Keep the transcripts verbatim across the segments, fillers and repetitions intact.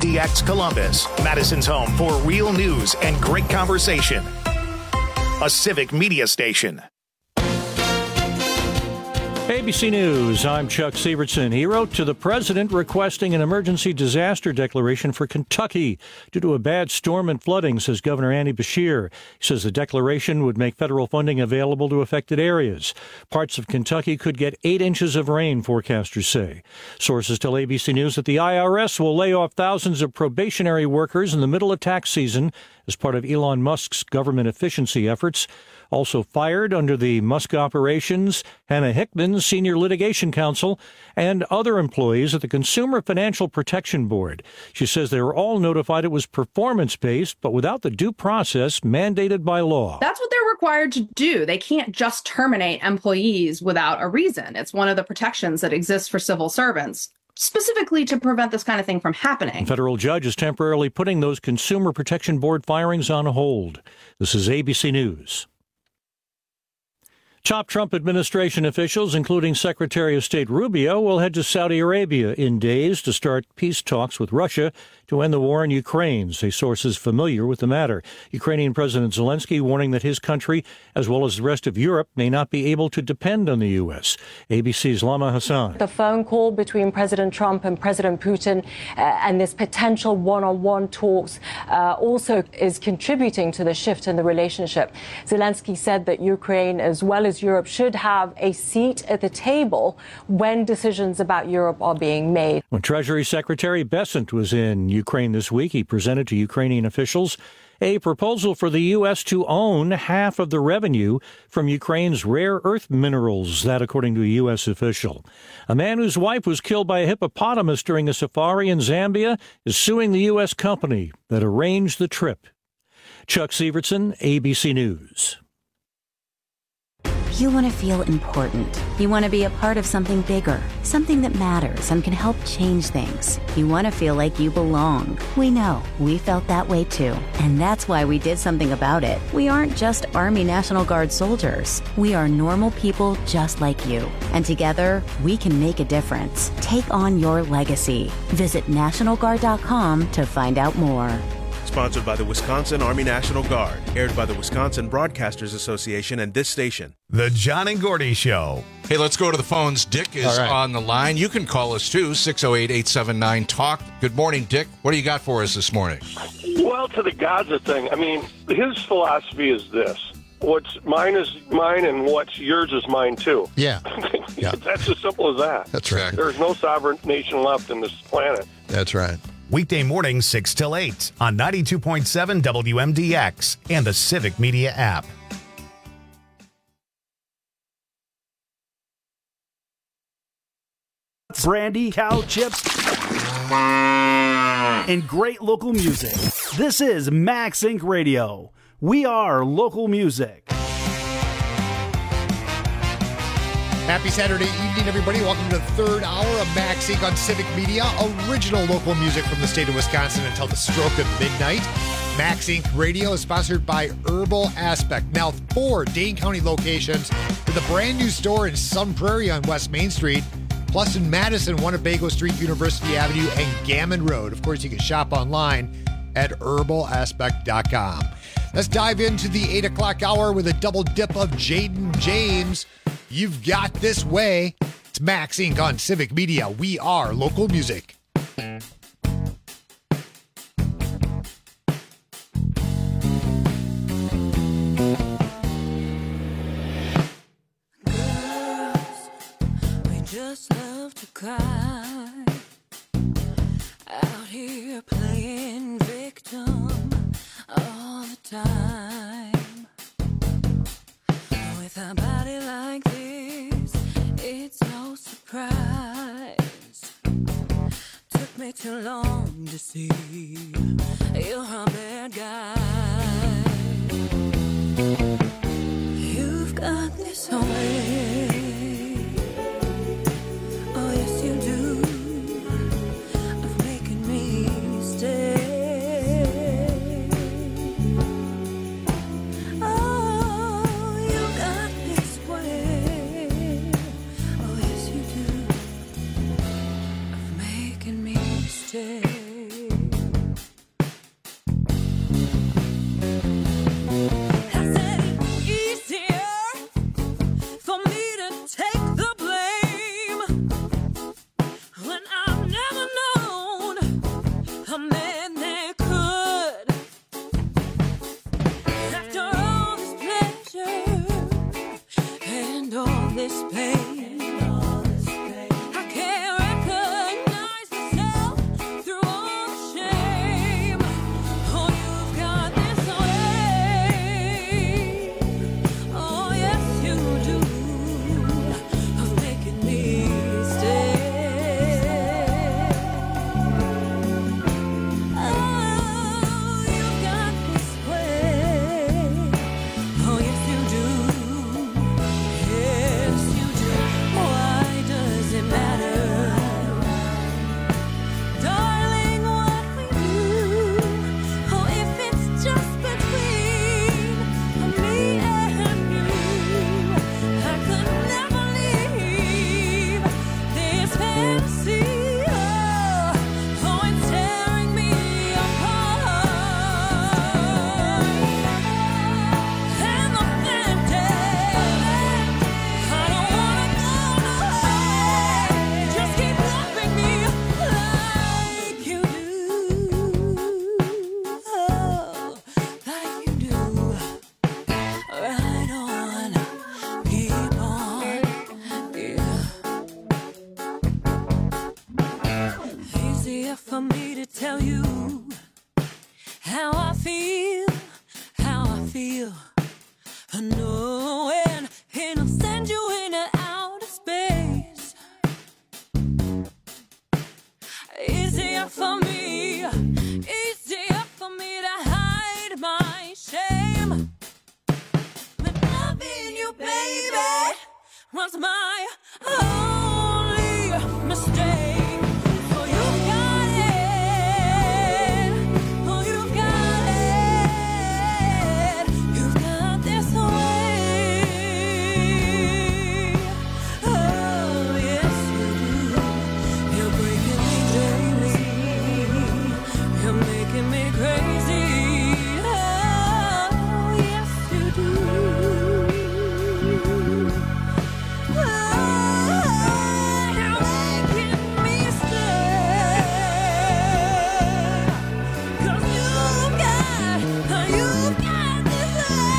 D X Columbus, Madison's home for real news and great conversation. A Civic Media station. A B C News, I'm Chuck Sievertson. He wrote to the president requesting an emergency disaster declaration for Kentucky due to a bad storm and flooding, says Governor Andy Beshear. He says the declaration would make federal funding available to affected areas. Parts of Kentucky could get eight inches of rain, forecasters say. Sources tell A B C News that the I R S will lay off thousands of probationary workers in the middle of tax season as part of Elon Musk's government efficiency efforts. Also fired under the Musk operations, Hannah Hickman, senior litigation counsel, and other employees at the Consumer Financial Protection Board. She says they were all notified it was performance-based, but without the due process mandated by law. That's what they're required to do. They can't just terminate employees without a reason. It's one of the protections that exists for civil servants, specifically to prevent this kind of thing from happening. A federal judge is temporarily putting those Consumer Protection Board firings on hold. This is A B C News. Top Trump administration officials, including Secretary of State Rubio, will head to Saudi Arabia in days to start peace talks with Russia to end the war in Ukraine, say sources familiar with the matter. Ukrainian President Zelensky warning that his country, as well as the rest of Europe, may not be able to depend on the U S. A B C's Lama Hassan. The phone call between President Trump and President Putin uh, and this potential one-on-one talks uh, also is contributing to the shift in the relationship. Zelensky said that Ukraine, as well as Europe, should have a seat at the table when decisions about Europe are being made. When Treasury Secretary Bessent was in Ukraine this week, he presented to Ukrainian officials a proposal for the U S to own half of the revenue from Ukraine's rare earth minerals, that according to a U S official. A man whose wife was killed by a hippopotamus during a safari in Zambia is suing the U S company that arranged the trip. Chuck Sievertson, A B C News. You want to feel important. You want to be a part of something bigger, something that matters and can help change things. You want to feel like you belong. We know. We felt that way too. And that's why we did something about it. We aren't just Army National Guard soldiers. We are normal people just like you. And together, we can make a difference. Take on your legacy. Visit National Guard dot com to find out more. Sponsored by the Wisconsin Army National Guard. Aired by the Wisconsin Broadcasters Association and this station. The John and Gordy Show. Hey, let's go to the phones. Dick is right on the line. You can call us, too, six oh eight, eight seven nine, talk. Good morning, Dick. What do you got for us this morning? Well, to the Gaza thing, I mean, his philosophy is this. What's mine is mine, and what's yours is mine, too. Yeah. yeah. That's as simple as that. That's right. There's no sovereign nation left in this planet. That's right. Weekday mornings, six till eight on ninety-two point seven W M D X and the Civic Media app. Brandy, cow chips, and great local music. This is Max Incorporated. Radio. We are local music. Happy Saturday evening, everybody. Welcome to the third hour of Max Incorporated on Civic Media. Original local music from the state of Wisconsin until the stroke of midnight. Max Incorporated Radio is sponsored by Herbal Aspect. Now four Dane County locations with a brand new store in Sun Prairie on West Main Street. Plus in Madison, Winnebago Street, University Avenue, and Gammon Road. Of course, you can shop online at herbal aspect dot com. Let's dive into the eight o'clock hour with a double dip of Jaden James. You've got this way. It's Max Incorporated on Civic Media. We are local music. Girls, we just love to cry. Out here playing victim all the time. With a body like this, it's no surprise. Took me too long to see you're a bad guy. You've got this way. Oh yes you do, of making me stay. a man that could. After all this pleasure and all this pain, I can't recognize myself through all the shame. Oh, you've got this way. Oh, yes, you do, of making me stay. Oh, you've got this way. Oh, yes, you do. Yes, you do. Why does it matter? Darling, what we do. Oh, if it's just between me and you, I could never leave this fantasy. Oh, oh, it's tearing me apart. And the fantasy, I don't wanna go away. Just keep loving me like you do. Oh, like you do. Right on, keep on, yeah. Easier for me to tell you how I feel, how I feel. Knowing it'll send you into outer space. Easier for me, easier for me to hide my shame. But loving you, baby, was my only mistake. Oh, you've got it. Oh, you've got it. You've got this way. Oh, yes, you do. You're breaking me daily. You're making me crazy. Oh, yes, you do. Oh, you're making me stay. 'Cause you've got, you've got this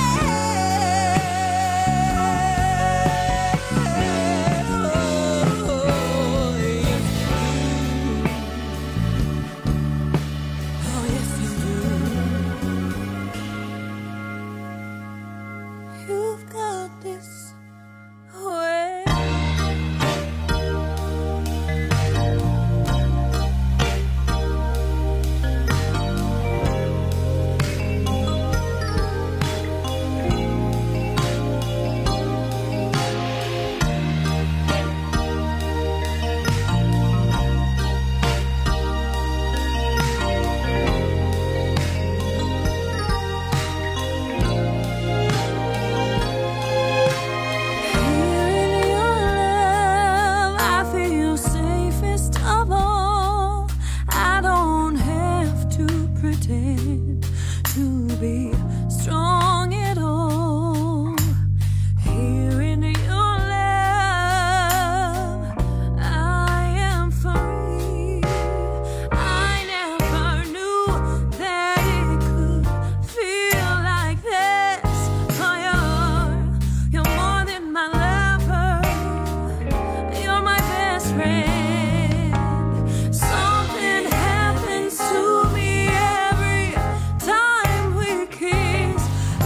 Oh, yes, you do. You've got this way. Here in your love, I feel safest of all. I don't have to pretend to be strong at all. Here in your love, I am free. I never knew that it could feel like this. Oh, you're, you're more than my lover. You're my best friend. Something happens to me every time we kiss.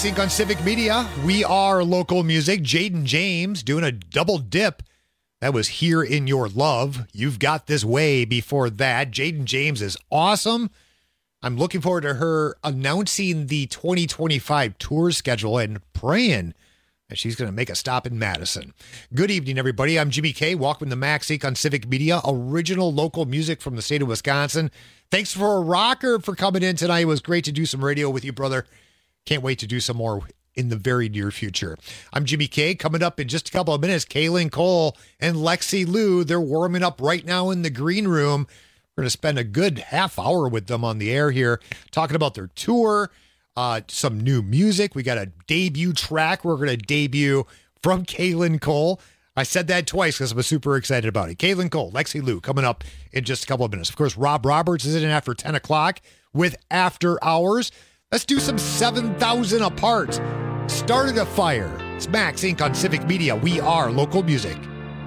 MaxInc on Civic Media. We are local music. Jaden James doing a double dip. That was Here in Your Love. You've Got This Way before that. Jaden James is awesome. I'm looking forward to her announcing the twenty twenty-five tour schedule and praying that she's going to make a stop in Madison. Good evening, everybody. I'm Jimmy K. Welcome to MaxInc on Civic Media, original local music from the state of Wisconsin. Thanks for a rocker for coming in tonight. It was great to do some radio with you, brother. Can't wait to do some more in the very near future. I'm Jimmy K. Coming up in just a couple of minutes, Kaylin Cole and Lexi Lou. They're warming up right now in the green room. We're going to spend a good half hour with them on the air here, talking about their tour, uh, some new music. We got a debut track we're going to debut from Kaylin Cole. I said that twice because I'm super excited about it. Kaylin Cole, Lexi Lou, coming up in just a couple of minutes. Of course, Rob Roberts is in after ten o'clock with After Hours. Let's do some seven thousand Apart. Started a Fire. It's MaxInc on Civic Media. We are local music.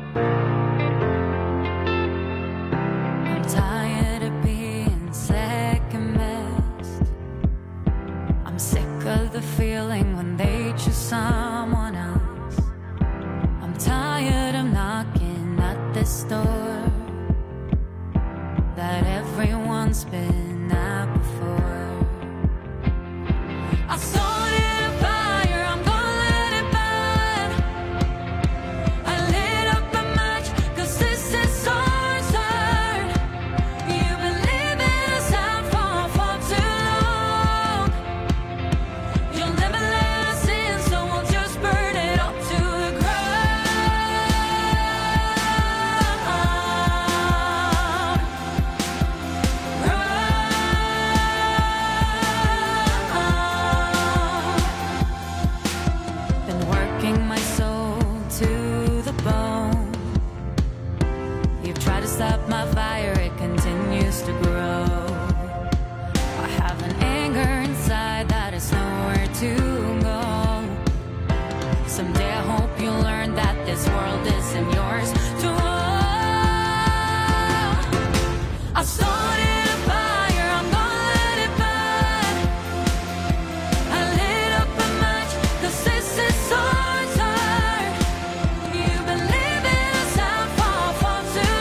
I'm tired of being second best. I'm sick of the feeling when they choose someone else. I'm tired of knocking at this door that everyone's been at before. I started a fire, I'm gonna let it burn. I lit up a match, cause this is so absurd. You've been living us out for far too long. You'll never let us in, so we'll just burn it up to the stop my fire, it continues to grow. I have an anger inside that is nowhere to go. Someday I hope you'll learn that this world isn't yours to own. I started a fire, I'm gonna let it burn. I lit up a match, cause this is so absurd. You've been living us out for far too long.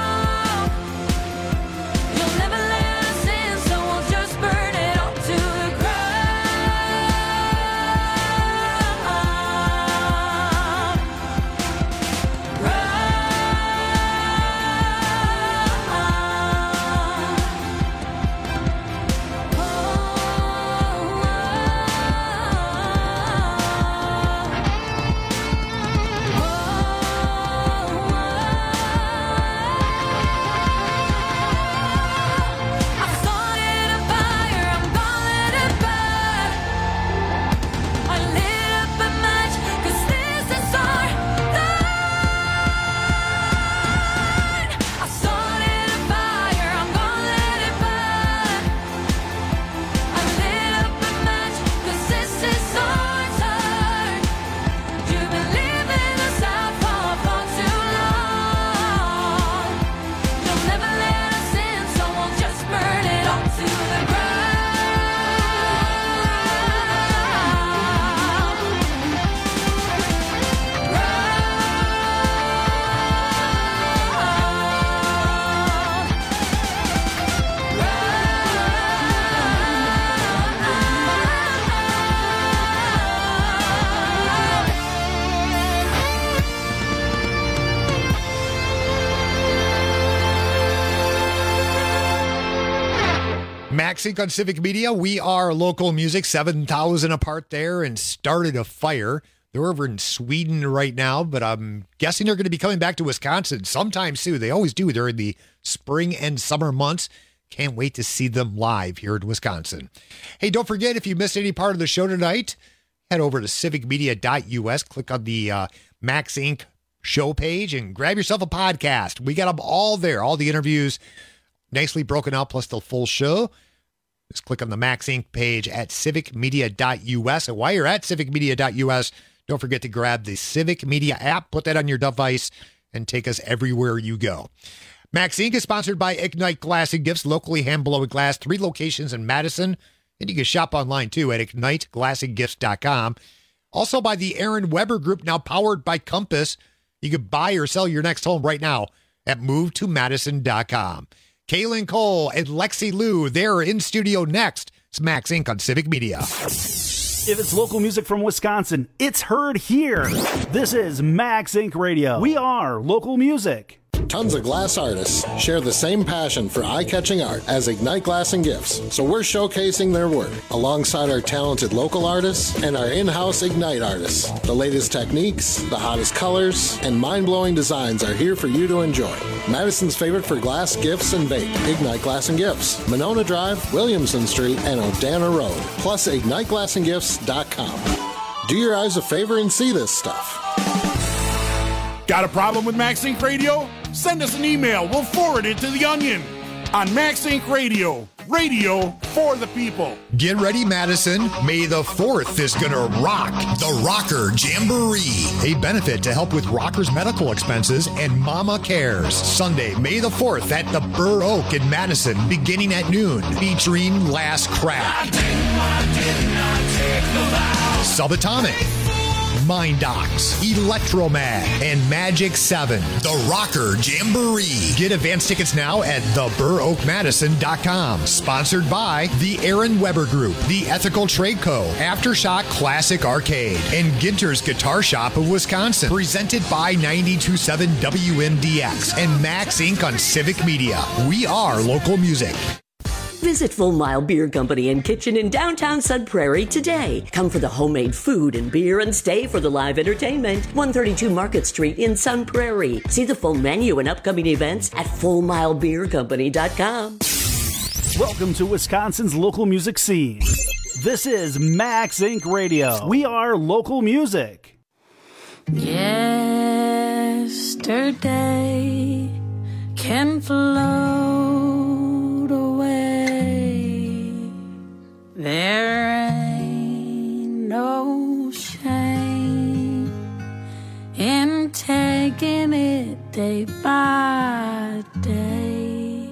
MaxInc on Civic Media. We are local music. seven thousand Apart there and Started a Fire. They're over in Sweden right now, but I'm guessing they're going to be coming back to Wisconsin sometime soon. They always do during the spring and summer months. Can't wait to see them live here in Wisconsin. Hey, don't forget, if you missed any part of the show tonight, head over to civic media dot u s, click on the uh, MaxInc show page, and grab yourself a podcast. We got them all there, all the interviews nicely broken out, plus the full show. Just click on the MaxInc page at civic media dot u s. And while you're at civic media dot u s, don't forget to grab the Civic Media app, put that on your device, and take us everywhere you go. MaxInc is sponsored by Ignite Glass and Gifts, locally hand-blown glass, three locations in Madison And you can shop online, too, at ignite glass and gifts dot com. Also by the Aaron Weber Group, now powered by Compass. You can buy or sell your next home right now at move to madison dot com. Kaylin Cole and Lexi Liu, they're in studio next. It's Max Incorporated on Civic Media. If it's local music from Wisconsin, it's heard here. This is Max Incorporated. Radio. We are local music. Tons of glass artists share the same passion for eye-catching art as Ignite Glass and Gifts, so we're showcasing their work alongside our talented local artists and our in-house Ignite artists. The latest techniques, the hottest colors, and mind-blowing designs are here for you to enjoy. Madison's favorite for glass, gifts, and vape, Ignite Glass and Gifts, Monona Drive, Williamson Street, and Odana Road, plus ignite glass and gifts dot com. Do your eyes a favor and see this stuff. Got a problem with Max Inc Radio? Send us an email. We'll forward it to The Onion on Max Inc Radio. Radio for the people. Get ready, Madison. May the fourth is going to rock the Rocker Jamboree, a benefit to help with rockers' medical expenses and Mama Cares. Sunday, May the fourth at the Burr Oak in Madison, beginning at noon, featuring Last Crack, Subatomic, Mind Docs, Electromag, and Magic seven. The Rocker Jamboree. Get advance tickets now at the burr oak madison dot com. Sponsored by the Aaron Weber Group, the Ethical Trade Co., Aftershock Classic Arcade, and Ginter's Guitar Shop of Wisconsin. Presented by ninety-two point seven W M D X and Max Incorporated on Civic Media. We are local music. Visit Full Mile Beer Company and Kitchen in downtown Sun Prairie today. Come for the homemade food and beer and stay for the live entertainment. one thirty-two Market Street in Sun Prairie. See the full menu and upcoming events at full mile beer company dot com. Welcome to Wisconsin's local music scene. This is Max Incorporated. Radio. We are local music. Yesterday can float away. There ain't no shame in taking it day by day.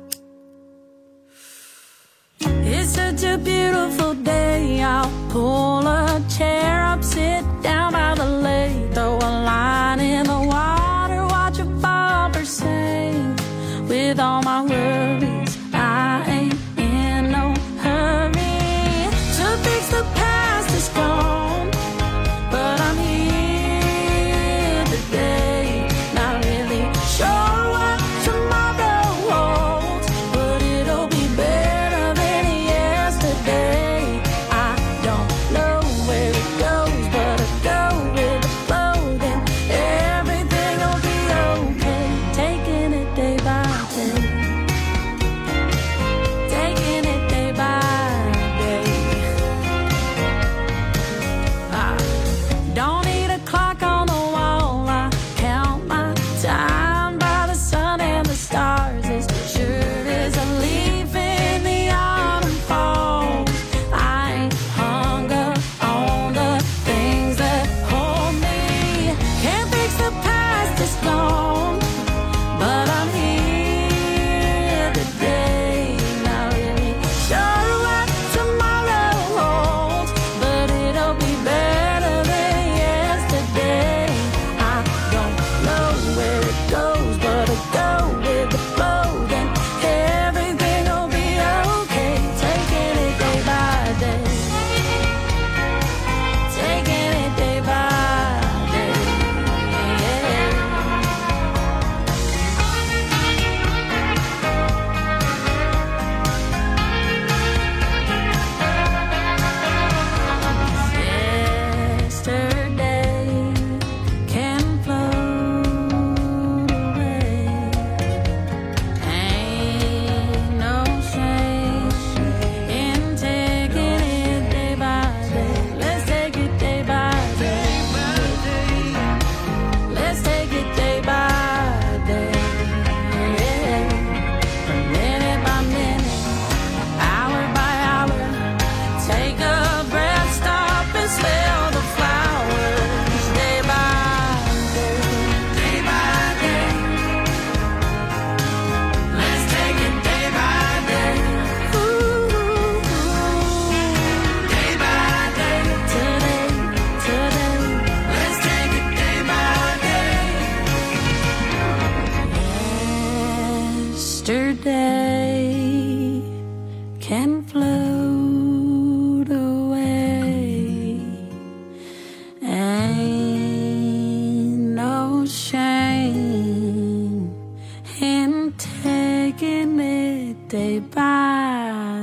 It's such a beautiful day. I'll pull a chair up, sit down by the lake, throw a line in the water, watch a bobber sing. With all my worries, I ain't in no hurry to fix the past is gone, but I'm here today, not really sure what tomorrow holds, but it'll be better than yesterday. I don't know where it goes, but I go with yesterday can float away. Ain't no shame in taking it day by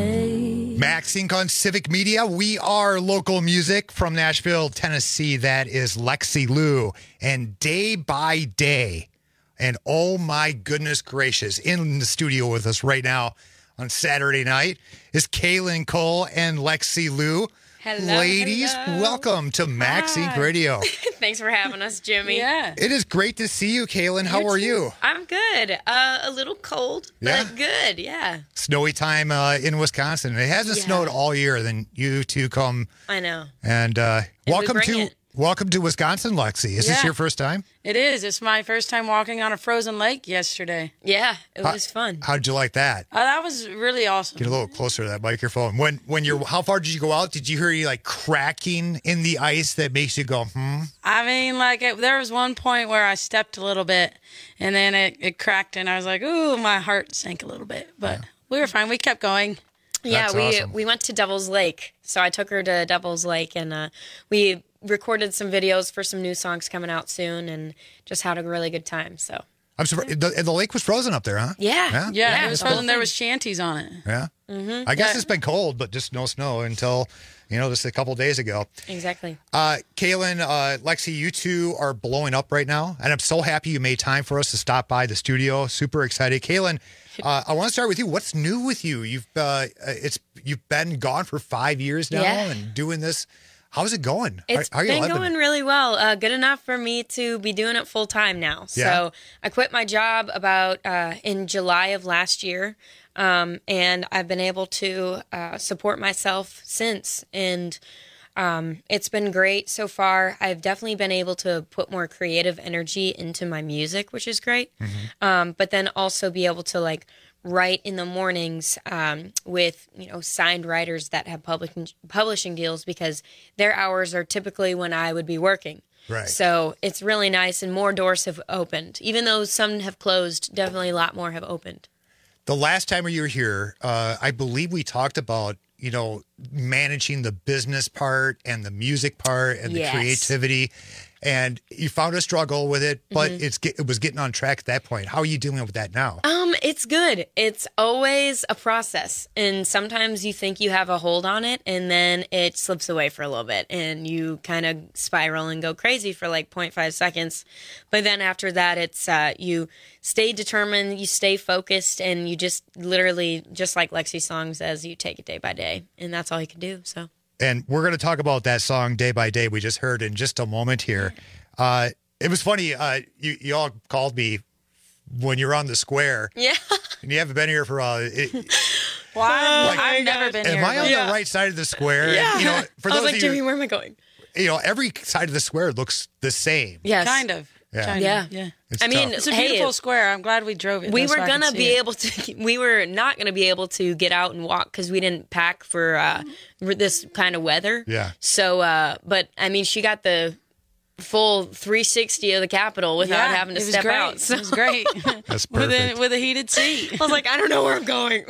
day. Max Inc on Civic Media. We are local music from Nashville, Tennessee. That is Lexi Lou and Day by Day. And oh my goodness gracious, in the studio with us right now on Saturday night is Kaylin Cole and Lexi Lou. Hello, Ladies, hello. welcome to Max Inc Hi. Radio. Thanks for having us, Jimmy. Yeah. It is great to see you, Kaylin. How are you? I'm good. Uh, a little cold, Yeah? but good. Yeah. Snowy time uh, in Wisconsin. It hasn't Yeah. snowed all year. Then you two come I know. and uh, we welcome bring to it. welcome to Wisconsin, Lexi. Is this Yeah. your first time? It is. It's my first time walking on a frozen lake yesterday. Yeah, it How- was fun. How'd you like that? Oh, that was really awesome. Get a little closer to that microphone. When when you're how far did you go out? Did you hear you like cracking in the ice that makes you go, hmm? I mean, like, it, there was one point where I stepped a little bit, and then it, it cracked, and I was like, ooh, my heart sank a little bit. But we were fine. We kept going. Yeah, That's we awesome. we went to Devil's Lake. So I took her to Devil's Lake, and uh, we recorded some videos for some new songs coming out soon, and just had a really good time. So I'm surprised. The, the lake was frozen up there, huh? yeah, Yeah? Yeah, it was the whole frozen. There thing. was shanties on it. Yeah. Mhm. I guess Yeah. it's been cold, but just no snow until, you know, just a couple days ago. Exactly. Uh, Kaylin, uh, Lexi, you two are blowing up right now, and I'm so happy you made time for us to stop by the studio. Super excited, Kaylin. Uh, I want to start with you. What's new with you? You've uh, it's you've been gone for five years now Yeah. and doing this. How's it going? It's how, how are you been living? going really well. Uh, good enough for me to be doing it full time now. Yeah. So I quit my job about uh, in July of last year, um, and I've been able to uh, support myself since. And um, it's been great so far. I've definitely been able to put more creative energy into my music, which is great. Um, but then also be able to like write in the mornings um, with you know signed writers that have public publishing deals because their hours are typically when I would be working. Right. So it's really nice, and more doors have opened. Even though some have closed, definitely a lot more have opened. The last time you were here, uh, I believe we talked about, you know, managing the business part and the music part and the Yes. creativity. And you found a struggle with it, but Mhm. it's get, it was getting on track at that point. How are you dealing with that now? Um, it's good. It's always a process. And sometimes you think you have a hold on it and then it slips away for a little bit and you kind of spiral and go crazy for like zero point five seconds. But then after that, it's, uh, you stay determined, you stay focused, and you just literally, just like Lexi's song says, you take it day by day. And that's all you can do. So. And we're going to talk about that song Day by Day we just heard in just a moment here. Uh, it was funny. Uh, you, you all called me when you're on the square. Yeah. And you haven't been here for uh, it, Well, I've, Like- I've never been am here. I on but- the right side of the square? Yeah. You know, for I was those like, of Jimmy, you, where am I going? you know, every side of the square looks the same. Yes. Kind of. Yeah. Kind Yeah. Of. Yeah. It's I mean, tough. It's a hey, beautiful square. I'm glad we drove it. we though, were so I could gonna see be it. able to we were not gonna be able to get out and walk because we didn't pack for uh for this kind of weather. Yeah. So uh but I mean she got the full three sixty of the Capitol without Yeah, having to it was step great. out. So It was great. That's with a perfect. with a heated seat. I was like, I don't know where I'm going.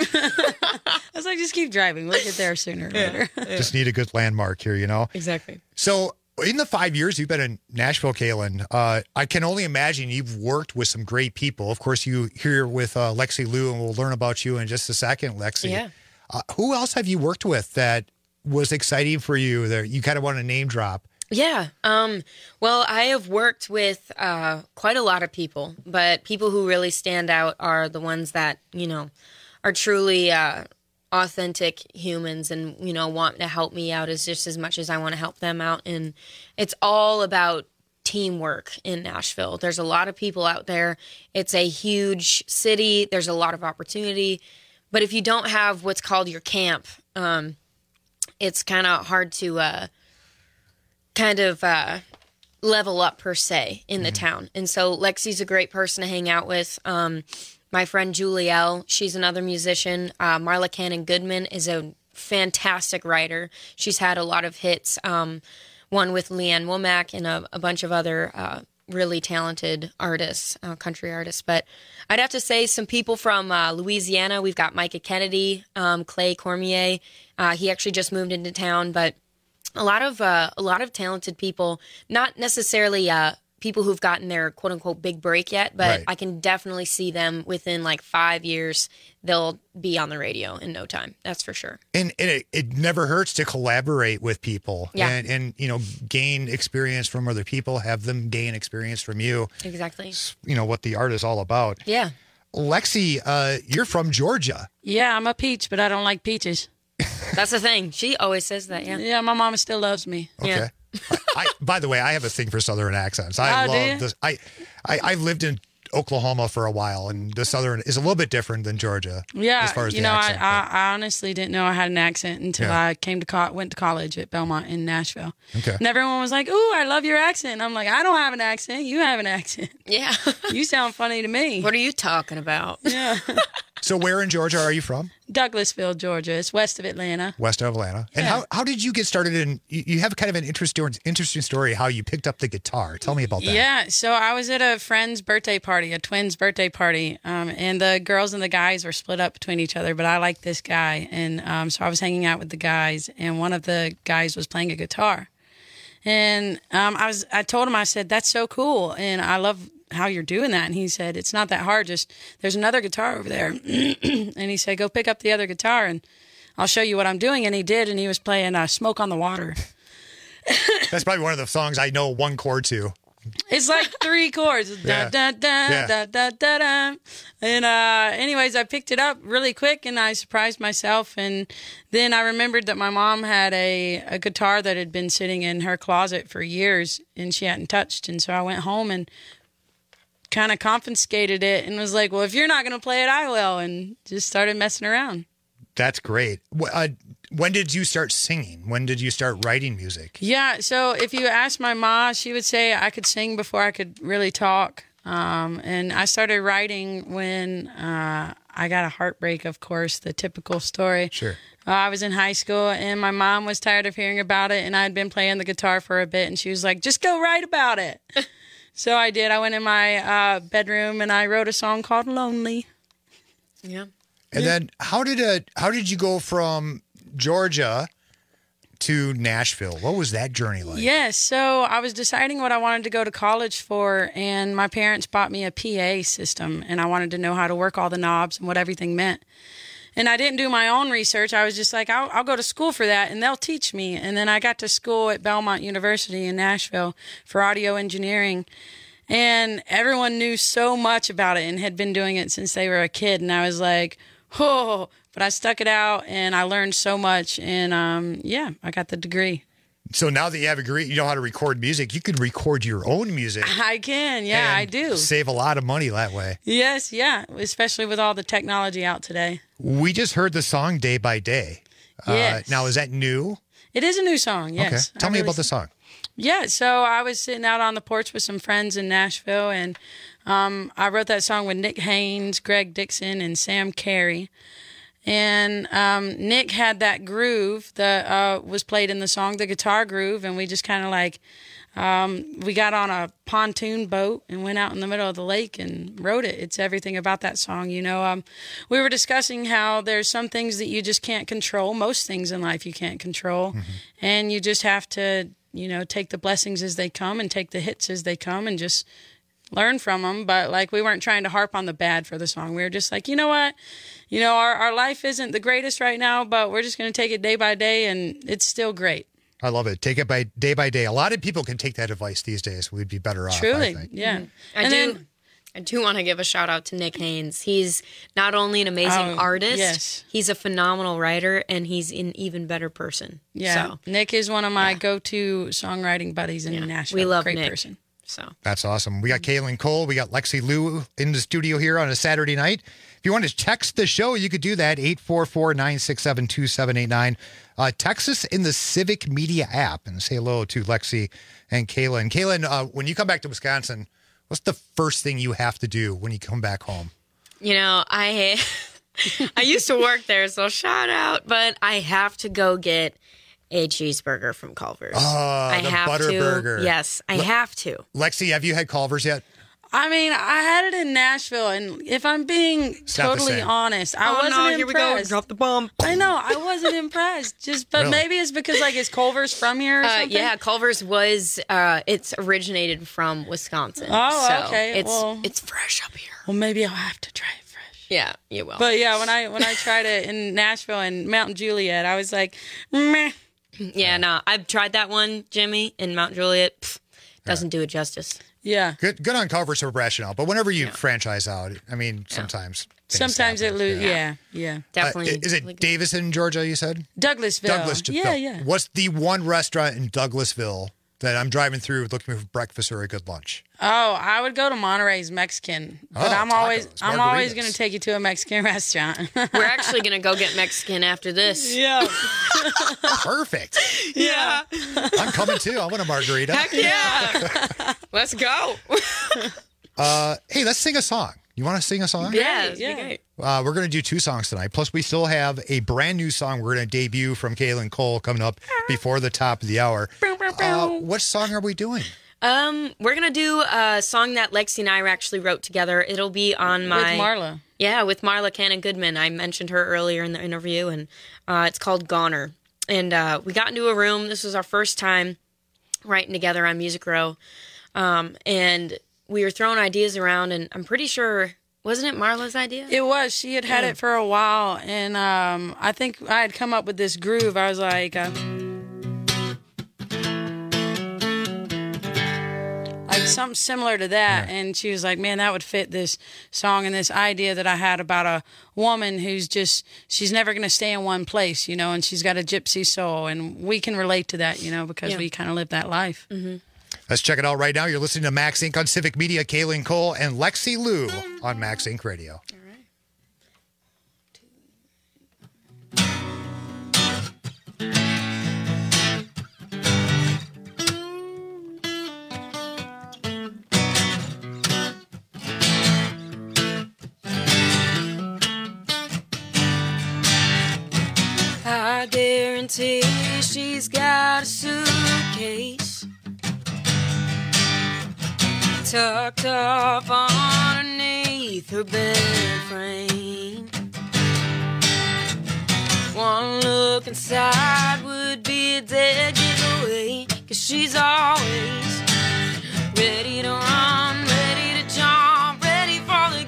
I was like, just keep driving. We'll get there sooner or later. Just need a good landmark here, you know? Exactly. So, in the five years you've been in Nashville, Kaylin, uh, I can only imagine you've worked with some great people. Of course, you here with uh, Lexi Lou, and we'll learn about you in just a second, Lexi. Yeah. Uh, who else have you worked with that was exciting for you that you kind of want to name drop? Yeah. Um, well, I have worked with uh, quite a lot of people, but people who really stand out are the ones that, you know, are truly uh, authentic humans and, you know, want to help me out as just as much as I want to help them out. And it's all about teamwork in Nashville. There's a lot of people out there. It's a huge city. There's a lot of opportunity. But if you don't have what's called your camp, um, it's kind of hard to uh, kind of uh, level up per se in the town. And so Lexi's a great person to hang out with. Um, my friend Julielle, she's another musician. Uh, Marla Cannon Goodman is a fantastic writer. She's had a lot of hits, um, one with Leanne Womack and a, a bunch of other uh, really talented artists, uh, country artists. But I'd have to say some people from uh, Louisiana. We've got Micah Kennedy, um, Clay Cormier. Uh, he actually just moved into town, but a lot of uh, a lot of talented people. Not necessarily uh, people who've gotten their quote unquote big break yet, but Right. I can definitely see them within like five years. They'll be on the radio in no time. That's for sure. And, and it, it never hurts to collaborate with people Yeah. and, and, you know, gain experience from other people, have them gain experience from you. Exactly. You know, what the art is all about. Yeah. Lexi, uh, you're from Georgia. Yeah, I'm a peach, but I don't like peaches. That's the thing. She always says that. Yeah. Yeah, my mama still loves me. Okay. Yeah. I, I, by the way, I have a thing for Southern accents. I Oh, do you? love this. I, I, I lived in Oklahoma for a while, and the Southern is a little bit different than Georgia. Yeah, as far as you the know, accent. I, I, I honestly didn't know I had an accent until Yeah. I came to co- went to college at Belmont in Nashville. Okay. And everyone was like, "Ooh, I love your accent." And I'm like, "I don't have an accent. You have an accent. Yeah. You sound funny to me." What are you talking about? Yeah. So where in Georgia are you from? Douglasville, Georgia. It's west of Atlanta. West of Atlanta. And Yeah. how, how did you get started in, you, you have kind of an interesting, interesting story how you picked up the guitar. Tell me about that. Yeah, so I was at a friend's birthday party, a twins' birthday party, um, and the girls and the guys were split up between each other, but I liked this guy, and um, so I was hanging out with the guys, and one of the guys was playing a guitar. And um, I was, I told him, I said, "That's so cool, and I love how you're doing that." And he said, "It's not that hard. Just there's another guitar over there." And he said, "Go pick up the other guitar, and I'll show you what I'm doing." And he did, and he was playing uh, "Smoke on the Water." That's probably one of the songs I know one chord to. It's like three chords. Yeah. Da, da, da, Yeah. da, da, da, da. And uh, anyways, I picked it up really quick and I surprised myself. And then I remembered that my mom had a, a guitar that had been sitting in her closet for years and she hadn't touched. And so I went home and kind of confiscated it and was like, "Well, if you're not going to play it, I will." And just started messing around. That's great. Wh- Uh, when did you start singing? When did you start writing music? Yeah, so if you ask my ma, she would say I could sing before I could really talk. Um, and I started writing when uh, I got a heartbreak, of course, the typical story. Sure. Uh, I was in high school, and my mom was tired of hearing about it, and I had been playing the guitar for a bit, and she was like, "Just go write about it." So I did. I went in my uh, bedroom, and I wrote a song called "Lonely." Yeah. And then how did uh how did you go from Georgia to Nashville? What was that journey like? Yes, so I was deciding what I wanted to go to college for, and my parents bought me a P A system, and I wanted to know how to work all the knobs and what everything meant. And I didn't do my own research. I was just like, I'll, I'll go to school for that, and they'll teach me. And then I got to school at Belmont University in Nashville for audio engineering. And everyone knew so much about it and had been doing it since they were a kid. And I was like, oh, but I stuck it out and I learned so much. And um, yeah, I got the degree. So now that you have a degree, you know how to record music, you could record your own music. I can. Yeah, I and do. Save a lot of money that way. Yes, yeah, especially with all the technology out today. We just heard the song Day by Day. Yes. Uh, now, is that new? It is a new song, yes. Okay. Tell I me really- about the song. Yeah, so I was sitting out on the porch with some friends in Nashville, and um, I wrote that song with Nick Haynes, Greg Dixon, and Sam Carey. And um, Nick had that groove that uh, was played in the song, the guitar groove, and we just kind of like, um, we got on a pontoon boat and went out in the middle of the lake and wrote it. It's everything about that song, you know. Um, we were discussing how there's some things that you just can't control. Most things in life you can't control. Mm-hmm. And you just have to, you know, take the blessings as they come and take the hits as they come and just learn from them. But like, we weren't trying to harp on the bad for the song. We were just like, you know what? You know, our, our life isn't the greatest right now, but we're just going to take it day by day, and it's still great. I love it. Take it by day by day. A lot of people can take that advice these days. We'd be better off. Truly, I think. yeah. Mhm. I And do. then- I do want to give a shout out to Nick Haynes. He's not only an amazing Oh, artist, yes. he's a phenomenal writer, and he's an even better person. Yeah. So Nick is one of my go-to songwriting buddies in Nashville. we love Great Nick. person. So That's awesome. We got Kaylin Cole. We got Lexi Liu in the studio here on a Saturday night. If you want to text the show, you could do that, eight four four, nine six seven, two seven eight nine. Uh, text us in the Civic Media app and say hello to Lexi and Kaylin. Kaylin, uh, when you come back to Wisconsin, what's the first thing you have to do when you come back home? You know, I I used to work there, so shout out, but I have to go get a cheeseburger from Culver's. Oh, I the have butter to. burger. Yes, I Le- have to. Lexi, have you had Culver's yet? I mean, I had it in Nashville, and if I'm being It's not the totally same. honest, I Oh, wasn't no, impressed. here we go. Drop the bomb. I know, I wasn't impressed. Just, but Really? maybe it's because like is Culver's from here or Uh, something? yeah, Culver's was. Uh, it's originated from Wisconsin. Oh, so okay. It's well, it's fresh up here. well, maybe I'll have to try it fresh. Yeah, you will. But yeah, when I when I tried it in Nashville and Mount Juliet, I was like, meh. yeah, no, I've tried that one, Jimmy, in Mount Juliet. Pff, doesn't do it justice. Yeah. Good good on Culver's for rationale, but whenever you franchise out, I mean, sometimes. things Sometimes it happen. loses. Yeah, yeah. Definitely. Uh, is it Davison, Georgia, you said? Douglasville. Douglasville. Yeah, yeah. What's the one restaurant in Douglasville that I'm driving through looking for breakfast or a good lunch? Oh, I would go to Monterey's Mexican, but Oh, I'm always tacos, I'm always margaritas. going to take you to a Mexican restaurant. We're actually gonna go get Mexican after this. Yeah. Perfect. Yeah. I'm coming too. I want a margarita. Heck yeah. Let's go. Uh, hey, let's sing a song. You want to sing a song? Yeah, it'd be Yeah. great. Uh, we're going to do two songs tonight. Plus, we still have a brand new song we're going to debut from Kaylin Cole coming up before the top of the hour. Uh, what song are we doing? Um, we're gonna do a song that Lexi and I actually wrote together. It'll be on my With Marla. Yeah, with Marla Cannon Goodman. I mentioned her earlier in the interview, and uh, it's called Goner. And uh, we got into a room. This was our first time writing together on Music Row, um, and we were throwing ideas around. And I'm pretty sure, wasn't it Marla's idea? It was. She had had Yeah. it for a while, and um, I think I had come up with this groove. I was like, uh, like something similar to that. And she was like, man, that would fit this song and this idea that I had about a woman who's just, she's never going to stay in one place, you know, and she's got a gypsy soul. And we can relate to that, you know, because Yeah. we kind of live that life. Mm-hmm. Let's check it out right now. You're listening to Max Incorporated on Civic Media, Kaylin Cole and Lexi Lou on Max Incorporated Radio. I guarantee she's got a suitcase tucked off underneath her bed frame. One look inside would be a dead giveaway, 'cause she's always ready to run, ready to jump, ready for the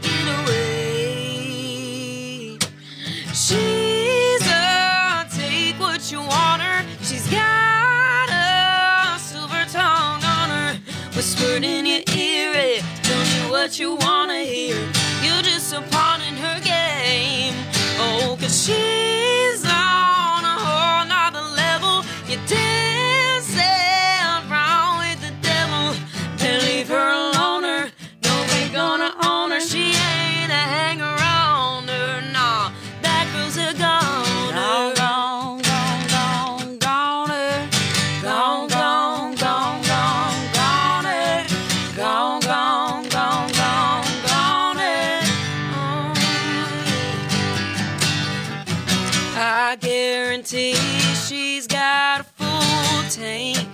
getaway. She's a take what you want her. She's got a silver tongue on her, whispered in your ear, eh, tell you what you wanna hear. You're just a pawn in her game. Oh, 'cause she's on a whole nother level. You're dancing around with the devil. Can't leave her alone, her. Nobody gonna own her. She ain't a hanger on her, nah. That girl's a goner. Gone, gone, gone, goner. Gone, gone, gone, gone, goner. Gone, gone, gone, gone, goner. I guarantee she's got a full tank.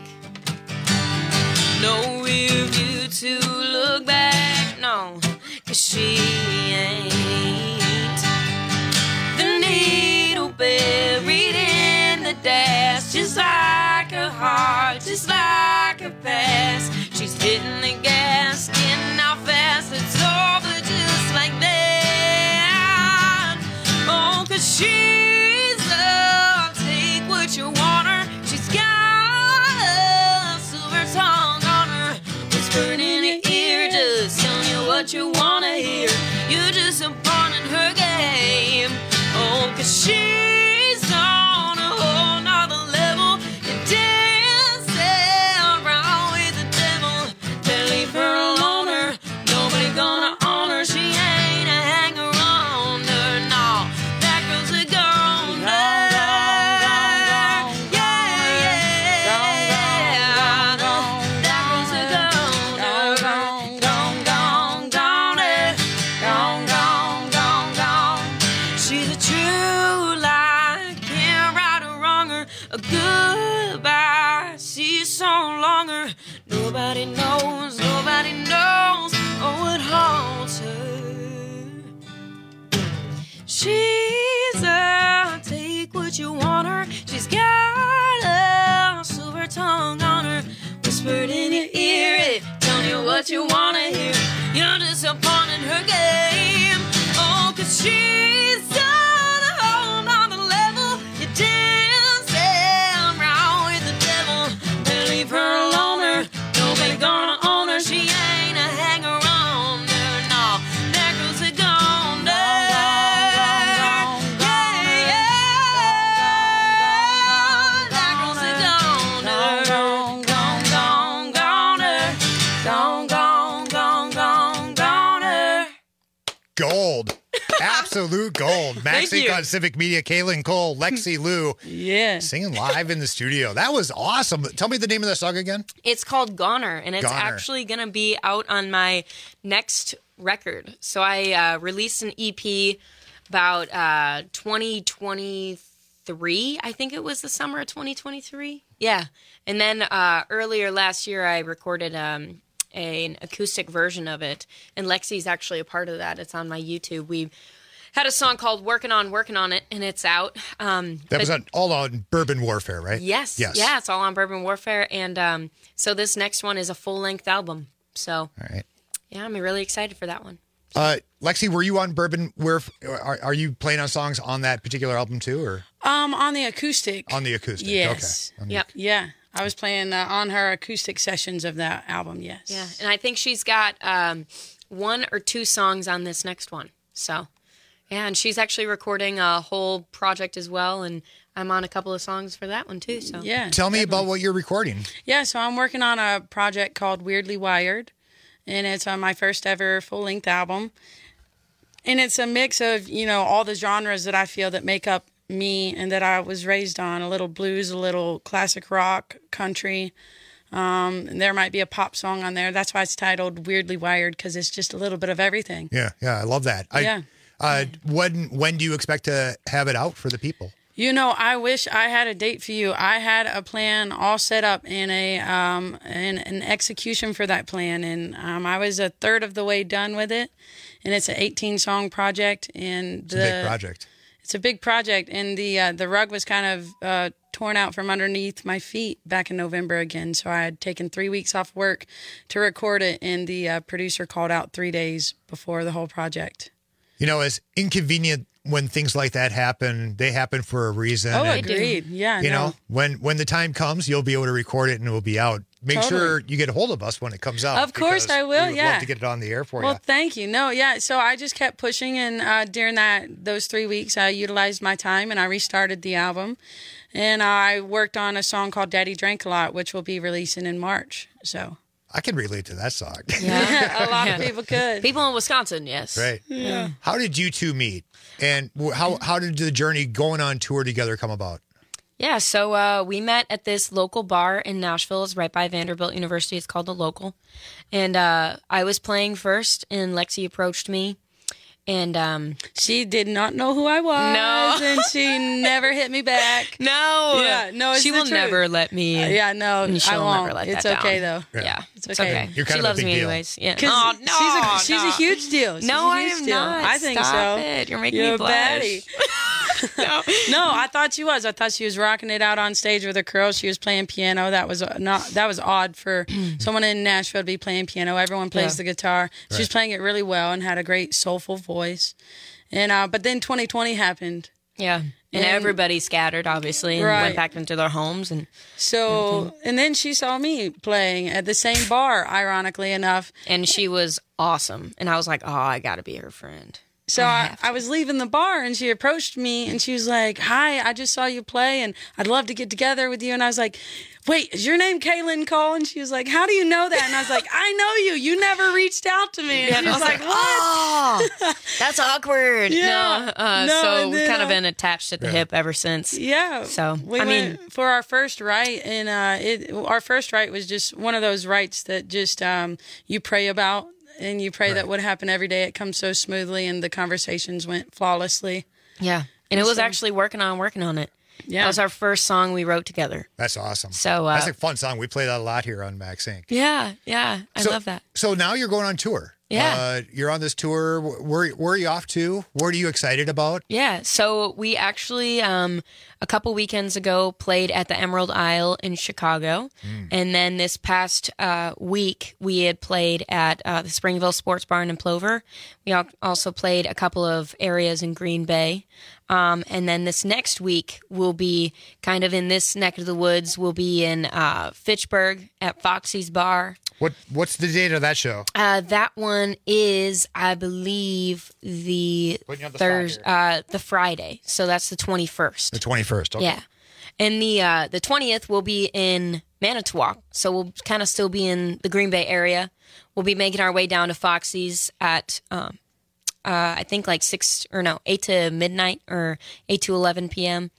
No rear view to look back, no, 'cause she ain't. The needle buried in the dash, just like her heart, just like her past. She's hitting the gas, getting out fast, it's over just like that. Oh, 'cause she's a take what you want her. She's got a silver tongue on her, whispered in your ear, just telling you what you wanna hear. You're just a pawn in her game. Oh, 'cause she's on a whole nother level and dancing around with the devil. Can't leave her alone, her. Nobody gonna own her. She ain't a hanger on her, no. That girl's a goner. Yeah, yeah. That girl's a goner. Gone, gone, gone, goner. Gone, gone, gone, gone. She's a true what you wanna hear. You're disappointing her game. Oh, cause she's on a whole nother level. You're dancing around with the devil. Better leave her alone, her. Nobody gonna own her. She ain't a hanger on her. No, that girl's a goner. Yeah, yeah. That girl's a goner. Gone, gone, goner. Gone, gone, gone, gone, goner. Gold. Absolute gold. Max Thank Inc you. on Civic Media, Kaylin Cole, Lexi Lou. Yeah. Singing live in the studio. That was awesome. Tell me the name of that song again. It's called Goner, and it's Goner. actually going to be out on my next record. So I uh, released an E P about uh, twenty twenty-three. I think it was the summer of twenty twenty-three. Yeah. And then uh, earlier last year, I recorded um, a, an acoustic version of it, and Lexi's actually a part of that. It's on my YouTube. We had a song called Working On, Working On It, and it's out. Um, That but- was on, all on Bourbon Warfare, right? Yes. Yes. Yeah, it's all on Bourbon Warfare. And um, so this next one is a full-length album. So, All right. yeah, I'm really excited for that one. Uh, Lexi, were you on Bourbon Warfare? Are, are you playing on songs on that particular album too, or Um, on the acoustic. on the acoustic? Yes. Okay. On the- Yep. Yeah. I was playing uh, on her acoustic sessions of that album, yes. Yeah, and I think she's got um, one or two songs on this next one. So, yeah, and she's actually recording a whole project as well, and I'm on a couple of songs for that one too. So, Yeah. Tell me about what you're recording. Yeah, so I'm working on a project called Weirdly Wired, and it's on my first ever full-length album. And it's a mix of, you know, all the genres that I feel that make up me and that I was raised on, a little blues, a little classic rock, country. Um, and there might be a pop song on there. That's why it's titled Weirdly Wired, because it's just a little bit of everything. Yeah, yeah, I love that. I, Yeah. Uh, when when do you expect to have it out for the people? You know, I wish I had a date for you. I had a plan all set up and a um and an execution for that plan, and um, I was a third of the way done with it. And it's an eighteen song project, and It's the, a big project. It's a big project, and the uh, the rug was kind of uh, torn out from underneath my feet back in November again. So I had taken three weeks off work to record it, and the uh, producer called out three days before the whole project. You know, as inconvenient when things like that happen, they happen for a reason. Oh, and, agreed. Yeah, You no. know, when when the time comes, you'll be able to record it and it will be out. Make Totally. sure you get a hold of us when it comes out. Of course because I will, we would yeah. love to get it on the air for Well, you. thank you. No, yeah. So I just kept pushing, and uh, during that those three weeks, I utilized my time and I restarted the album, and I worked on a song called "Daddy Drank a Lot," which will be releasing in March. So I can relate to that song. yeah, a lot of people could. People in Wisconsin, yes. Right. Yeah. How did you two meet? And wh- how how did the journey going on tour together come about? Yeah, so uh, we met at this local bar in Nashville. It's right by Vanderbilt University. It's called The Local. And uh, I was playing first, and Lexi approached me. And um, she did not know who I was. No. And she never hit me back. No. Yeah, no, it's She the will truth. never let me. Uh, yeah, no, and she'll I won't. never let It's that okay, down. though. Yeah, It's it's okay. okay. You're kind she of a loves big me deal. anyways. Yeah. 'Cause Oh, no, she's a, she's no. a huge deal. She's No, a I huge am deal. not. I think Stop so. it. You're making You're me a blush. baddie. no. No, I thought she was. I thought she was rocking it out on stage with her curls. She was playing piano. That was uh, not. That was odd for someone in Nashville to be playing piano. Everyone plays Yeah. the guitar. She was Right. playing it really well and had a great soulful voice. And uh, but then twenty twenty happened. Yeah. And, And- everybody scattered, obviously, and Right. went back into their homes. And So and then she saw me playing at the same bar. Ironically enough, and she was awesome. And I was like, oh, I got to be her friend. So I, I was leaving the bar, and she approached me, and she was like, "Hi, I just saw you play, and I'd love to get together with you." And I was like, "Wait, is your name Kaylin Cole?" And she was like, "How do you know that?" And I was like, "I know you. You never reached out to me." And Yeah, she and I was was like, like, "What?" Oh, that's awkward. Yeah. No, uh, No, so and we've then, kind of uh, been attached at the Yeah. hip ever since. Yeah. So, we I went mean, for our first write, and uh, it our first write was just one of those writes that just um, you pray about. And you pray Right. that would happen every day. It comes so smoothly, and the conversations went flawlessly. yeah. And it was So- actually working on working on it. Yeah. That was our first song we wrote together. That's awesome. So, uh, that's a fun song. We play that a lot here on Max Inc. Yeah, yeah. I So- love that. So now you're going on tour. Yeah. Uh, you're on this tour. Where, where are you off to? What are you excited about? Yeah, so we actually, um, a couple weekends ago, played at the Emerald Isle in Chicago. Mm. And then this past uh, week, we had played at uh, the Springville Sports Barn in Plover. We al- also played a couple of areas in Green Bay. Um, and then this next week, we'll be kind of in this neck of the woods. We'll be in uh, Fitchburg at Foxy's Bar. What What's the date of that show? Uh, that one is, I believe, the Thursday, uh, the Friday. So that's the twenty-first. The twenty-first. Okay. Yeah, and the uh, the twentieth will be in Manitowoc. So we'll kind of still be in the Green Bay area. We'll be making our way down to Foxy's at, um, uh, I think like six or no, eight to midnight or eight to eleven p.m.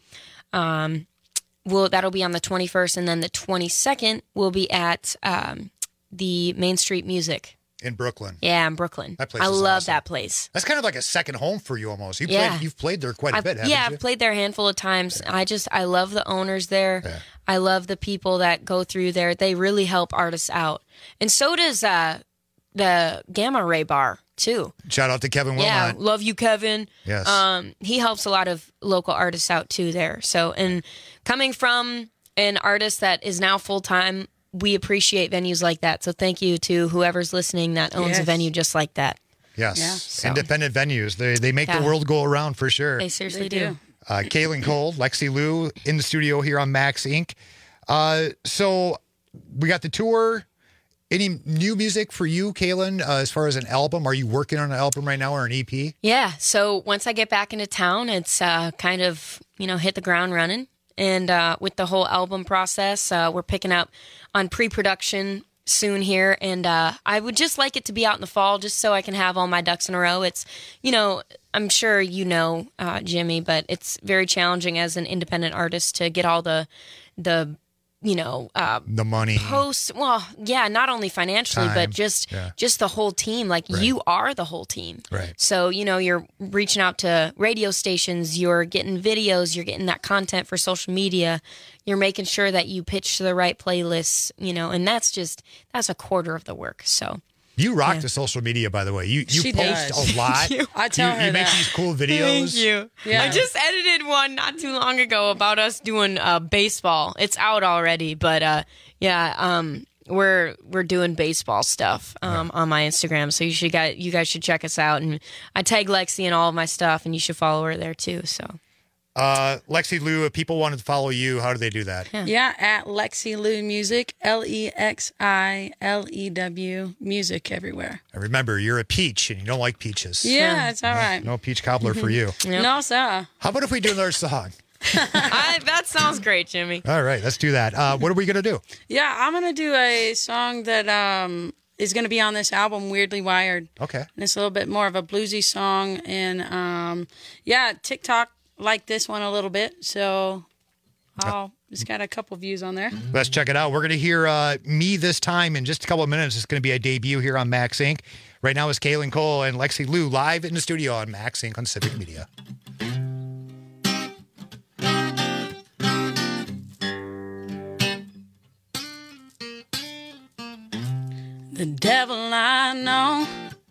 Um, we'll that'll be on the twenty-first, and then the twenty-second will be at. Um, the Main Street Music. In Brooklyn. Yeah, in Brooklyn. That place I is love awesome. that place. That's kind of like a second home for you almost. You Yeah. played, you've played there quite a I've- bit, haven't yeah, you? I've played there a handful of times. I just, I love the owners there. Yeah. I love the people that go through there. They really help artists out. And so does uh, the Gamma Ray Bar, too. Shout out to Kevin Wilmot. Yeah, love you, Kevin. Yes. Um, he helps a lot of local artists out, too, there. So, and coming from an artist that is now full-time, we appreciate venues like that. So thank you to whoever's listening that owns Yes. a venue just like that. Yes. Yeah. So- Independent venues. They they make Yeah. the world go around for sure. They seriously They do. do. Uh, Kaylin Cole, Lexi Lou in the studio here on Max Incorporated. Uh, so we got the tour. Any new music for you, Kaylin, uh, as far as an album? Are you working on an album right now or an E P? Yeah. So once I get back into town, it's uh, kind of, you know, hit the ground running. And uh, with the whole album process, uh, we're picking up on pre-production soon here. And uh, I would just like it to be out in the fall just so I can have all my ducks in a row. It's, you know, I'm sure you know, uh, Jimmy, but it's very challenging as an independent artist to get all the, the you know, uh, The money. posts. Well, yeah, not only financially, Time. but just Yeah. just the whole team. Like Right. you are the whole team. Right. So, you know, you're reaching out to radio stations, you're getting videos, you're getting that content for social media, you're making sure that you pitch to the right playlists, you know, and that's just, that's a quarter of the work. So, You rock Yeah. the social media, by the way. You you She post does. a lot. Thank you. I tell you, her you make that. these cool videos. thank you. Yeah. I just edited one not too long ago about us doing uh, baseball. It's out already, but uh, yeah, um, we're we're doing baseball stuff um, on my Instagram. So you should guys, you guys should check us out. And I tag Lexi in all of my stuff, and you should follow her there too. So Uh, Lexi Lou, if people wanted to follow you, how do they do that? Yeah. Yeah, at Lexi Lou Music, L E X I L E W Music everywhere. And remember, you're a peach and you don't like peaches. Yeah, it's all right. No peach cobbler for you. Yep. No, sir. How about if we do another song? I, that sounds great, Jimmy. All right, let's do that. Uh, what are we going to do? Yeah, I'm going to do a song that um, is going to be on this album, Weirdly Wired. Okay. And it's a little bit more of a bluesy song. And um, yeah, TikTok liked this one a little bit. So I'll, it's got a couple views on there. Let's check it out. We're going to hear uh, Me This Time in just a couple of minutes. It's going to be a debut here on Max Incorporated. Right now is Kaylin Cole and Lexi Lou live in the studio on Max Incorporated on Civic Media. The devil I know,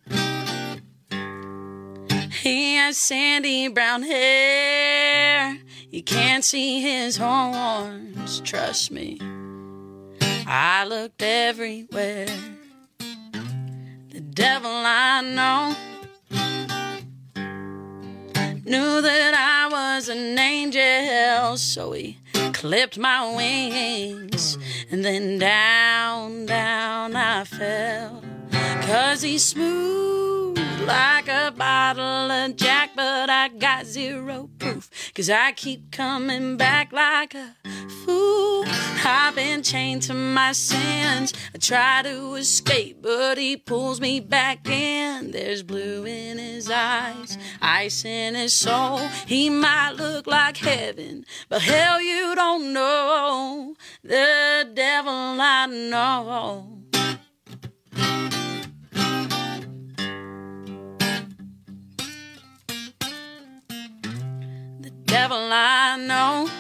he has sandy brown hair. You can't see his horns, trust me. I looked everywhere. The devil I know knew that I was an angel, so he clipped my wings, and then down, down I fell. Cause he's smooth like a bottle of Jack, but I got zero proof. Cause I keep coming back like a fool. I've been chained to my sins. I try to escape, but he pulls me back in. There's blue in his eyes, ice in his soul. He might look like heaven, but hell, you don't know the devil I know. The devil I know,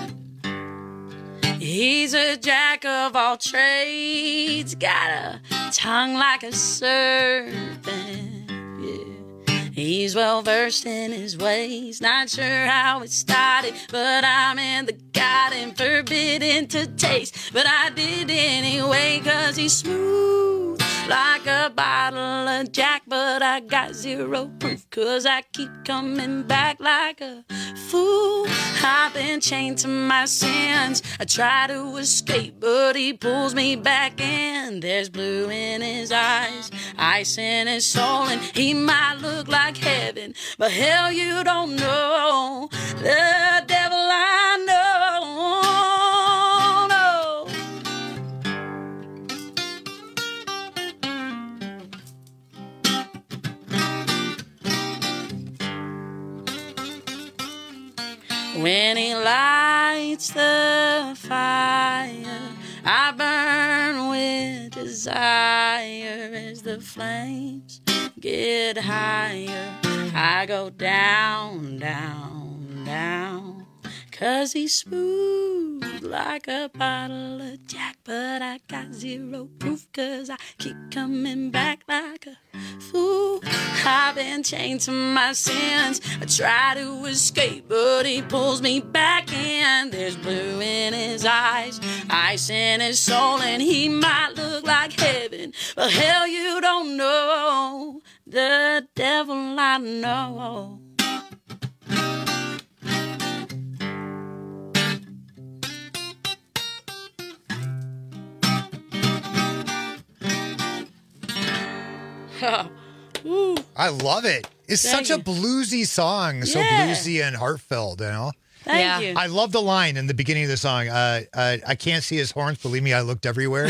he's a jack of all trades, got a tongue like a serpent. Yeah. He's well versed in his ways. Not sure how it started, but I'm in the garden, forbidden to taste. But I did anyway, cause he's smooth like a bottle of Jack. But I got zero proof, cause I keep coming back like a fool. I've been chained to my sins. I try to escape, but he pulls me back in. There's blue in his eyes, ice in his soul, and he might look like heaven, but hell, you don't know the devil I know. When he lights the fire, I burn with desire. As the flames get higher, I go down, down, down. Cause he's smooth like a bottle of Jack. But I got zero proof, cause I keep coming back like a fool. I've been chained to my sins. I try to escape, but he pulls me back in. There's blue in his eyes, ice in his soul, and he might look like heaven, but hell, you don't know the devil I know. Ooh. I love it. It's Thank such you. a bluesy song, so Yeah. bluesy and heartfelt, you know? Thank Yeah. you. I love the line in the beginning of the song. Uh, uh, I can't see his horns. Believe me, I looked everywhere.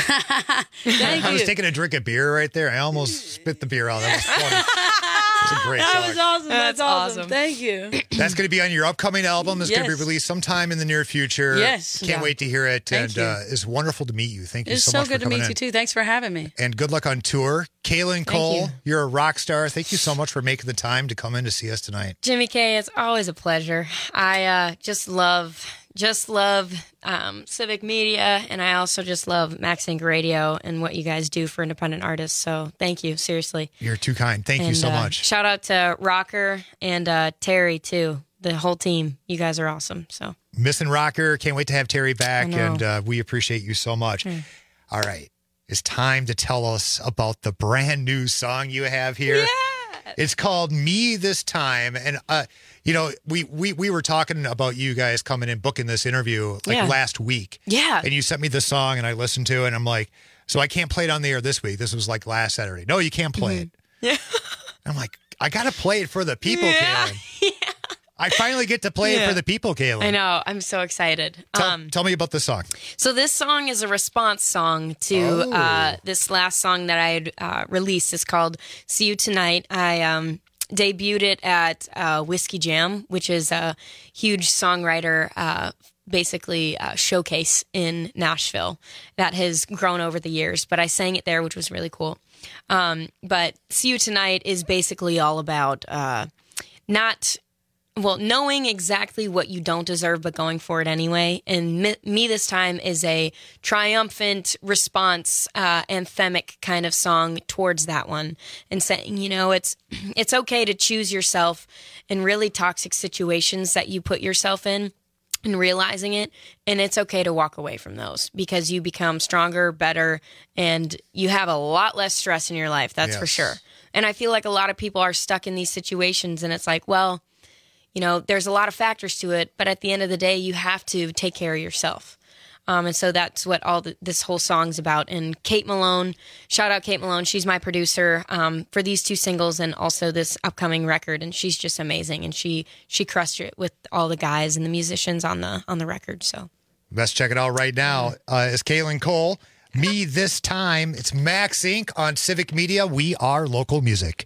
Thank I was you. taking a drink of beer right there. I almost spit the beer out. That was funny. It's a great That song. was awesome. That's, That's awesome. awesome. Thank you. That's going to be on your upcoming album. It's going to Yes. be released sometime in the near future. Yes. Can't Yeah. wait to hear it. Thank and you. Uh, it's wonderful to meet you. Thank you It's so, so much good for to coming meet in. you, too. Thanks for having me. And good luck on tour. Kaylin Cole, you. you're a rock star. Thank you so much for making the time to come in to see us tonight. Jimmy K, it's always a pleasure. I uh, just love, just love um, Civic Media, and I also just love Max Inc Radio and what you guys do for independent artists. So thank you, seriously. You're too kind. Thank you And, so uh, much. Shout out to Rocker and uh, Terry too. The whole team. You guys are awesome. So Missing Rocker. Can't wait to have Terry back. I know. And uh, we appreciate you so much. Mm. All right. It's time to tell us about the brand new song you have here. Yeah. It's called Me This Time. And, uh, you know, we, we, we were talking about you guys coming in, booking this interview like Yeah. last week. Yeah. And you sent me the song and I listened to it and I'm like, so I can't play it on the air this week. This was like last Saturday. No, you can't play it. Yeah. I'm like, I got to play it for the people, Yeah. Kaylin. I finally get to play it Yeah. for the people, Kaylin. I know. I'm so excited. Tell, um, tell me about the song. So this song is a response song to Oh. uh, this last song that I had uh, released. It's called "See You Tonight." I um, debuted it at uh, Whiskey Jam, which is a huge songwriter, uh, basically uh, showcase in Nashville that has grown over the years. But I sang it there, which was really cool. Um, but "See You Tonight" is basically all about uh, not. Well, knowing exactly what you don't deserve, but going for it anyway. And me, me this time is a triumphant response, uh, anthemic kind of song towards that one, and saying, you know, it's it's okay to choose yourself in really toxic situations that you put yourself in, and realizing it, and it's okay to walk away from those because you become stronger, better, and you have a lot less stress in your life. That's for Yes. sure. And I feel like a lot of people are stuck in these situations, and it's like, well, you know, there's a lot of factors to it, but at the end of the day, you have to take care of yourself. Um, and so that's what all the, this whole song's about. And Kate Malone, shout out Kate Malone. She's my producer um, for these two singles and also this upcoming record. And she's just amazing. And she she crushed it with all the guys and the musicians on the on the record. So Let's check it out right now. Uh, it's Kaylin Cole. Me This Time. It's Max Incorporated on Civic Media. We are local music.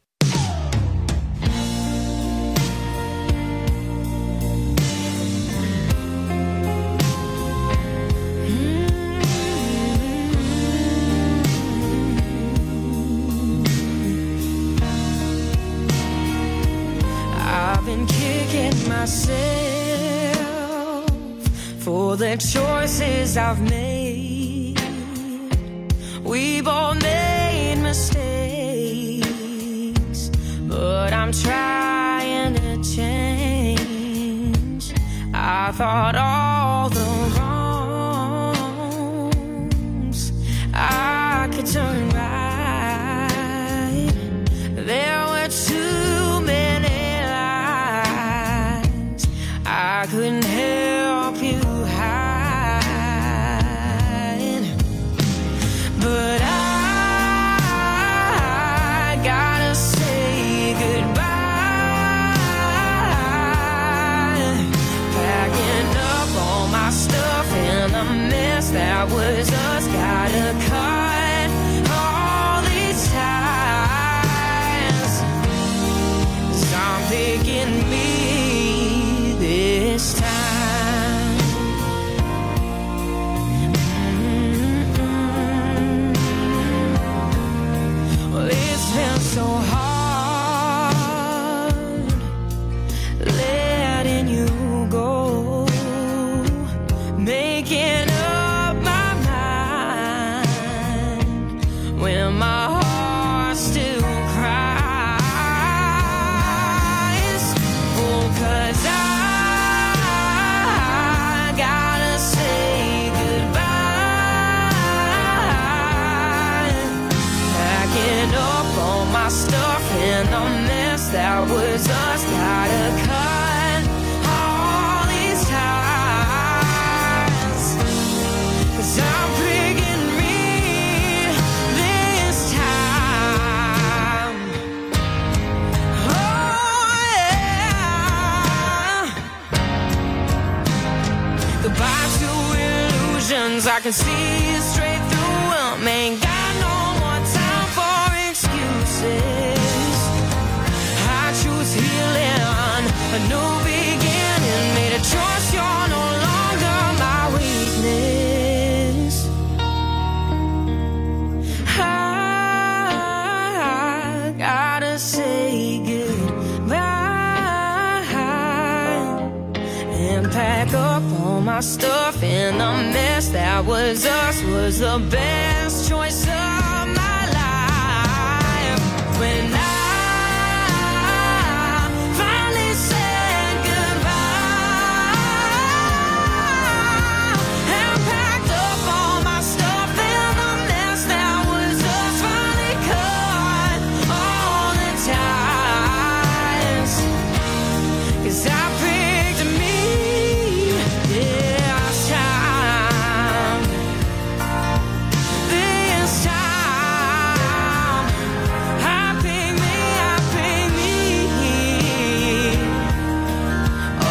I've been kicking myself for the choices I've made. We both made thought all the wrongs I could turn right. There were too many lies I couldn't help you hide. But I gotta say goodbye. Packing up all my stuff in the mess that was us. Gotta cut all these ties. 'Cause I'm picking me this time. Mm-mm. Well, it's been so hard letting you go, making up my mind when my heart still cries. Oh, 'cause I gotta say goodbye. Packing up all my stuff in the mess that was us. Gotta cut all these ties. 'Cause I'm picking me this time. Oh, yeah. Goodbye to illusions. I can see straight through them. Ain't got no more time for excuses. I choose healing, a new beginning. Made a choice, you're no longer my weakness. I gotta say goodbye and pack up all my stuff in the mess that was us. Was the best choice of my life. When I finally said goodbye and packed up all my stuff in the mess that was us. Finally cut all the ties. 'Cause I picked me this time. This time. I picked me, I picked me. Oh,